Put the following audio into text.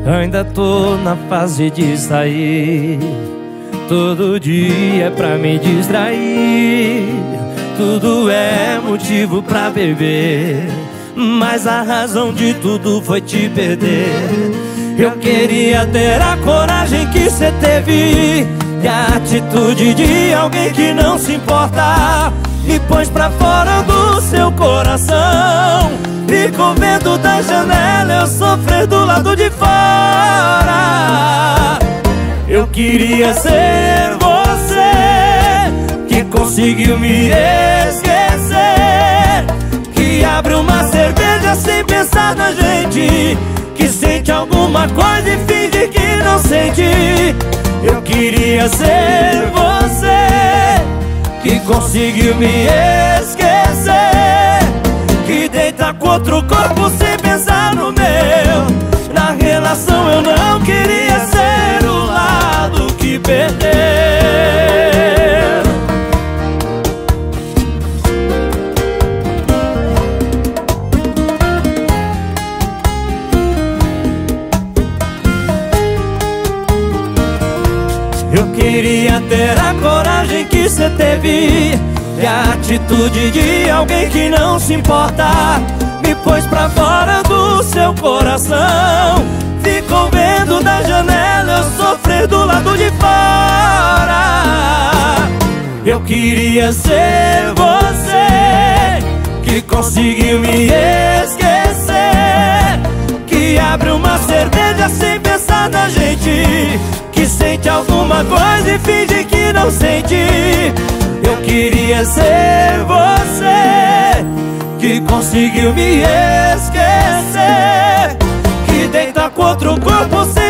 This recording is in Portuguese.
Ainda tô na fase de sair. Todo dia é pra me distrair. Tudo é motivo pra beber, mas a razão de tudo foi te perder. Eu queria ter a coragem que cê teve e a atitude de alguém que não se importa e pôs pra fora do seu coração. Fico vendo da janela eu sofrer do lado de fora. Eu queria ser você que conseguiu me esquecer, que abre uma cerveja sem pensar na gente, que sente alguma coisa e finge que não sente. Eu queria ser você que conseguiu me esquecer, que deita com outro corpo sem pensar no meu. Na relação eu não queria ser o lado que perdeu. Eu queria ter a coragem que cê teve e a atitude de alguém que não se importa, me pôs pra fora do seu coração. Ficou vendo da janela eu sofrer do lado de fora. Eu queria ser você que conseguiu me esquecer, que abre uma cerveja sem pensar na gente, que sente alguma coisa e finge que não sente. Eu queria ser você que conseguiu me esquecer, que deita com outro corpo sem